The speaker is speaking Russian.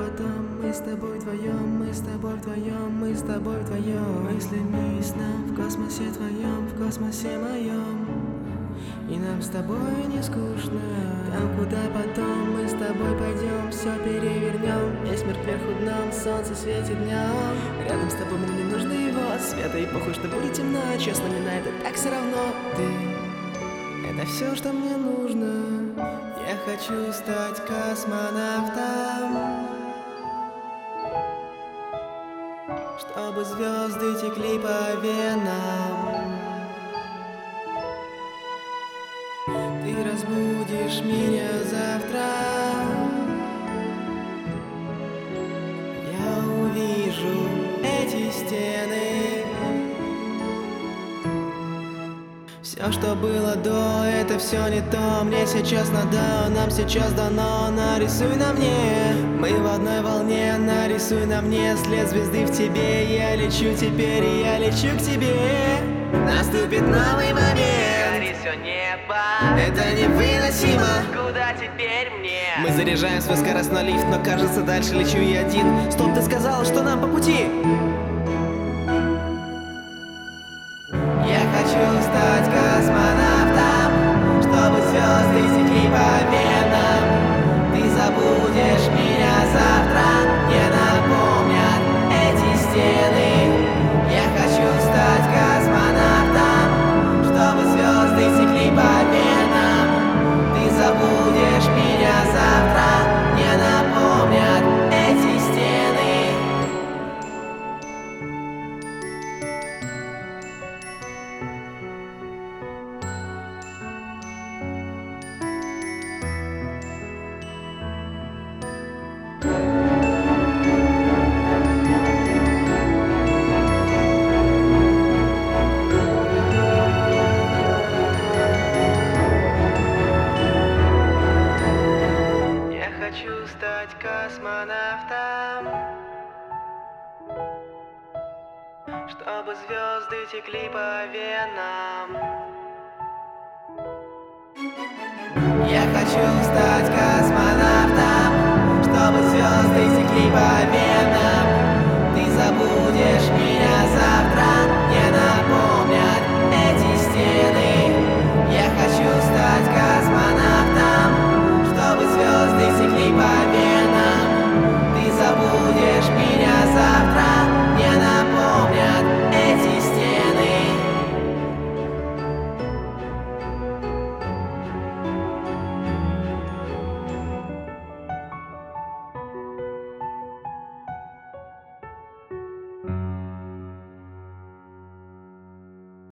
потом мы с тобой вдвоем, мы с тобой вдвоем, мы с тобой вдвоем. Мыслями и снам в космосе твоем, в космосе моем. И нам с тобой не скучно. Там, куда потом мы с тобой пойдем, все перевернем. Весь мир кверху дном, солнце светит днем. Рядом с тобой мне не нужно его света. И похуй, что будет темно, честно, мне на это так все равно. Ты — это все, что мне нужно. Я хочу стать космонавтом, чтобы звезды текли по венам. Ты разбудишь меня завтра, я увижу эти стены. Все, что было до, это все не то. Мне сейчас надо, нам сейчас дано. Нарисуй на мне, мы в одной волне. Нарисуй на мне след звезды в тебе. Я лечу теперь, я лечу к тебе. Наступит новый момент, Гори все небо, это невыносимо. куда теперь мне? Мы заряжаем свой скоростной лифт, но кажется, дальше лечу я один. Стоп, ты сказал, что нам по пути. Я хочу стать космонавтом, чтобы звезды текли по венам. Ты забудешь меня завтра, не напомнят эти стены. Я хочу стать космонавтом, чтобы звезды текли по венам. Ты забудешь меня завтра, не напомнят эти стены. Я хочу стать космонавтом, чтобы звезды текли по венам. Я хочу стать космонавтом, чтобы звезды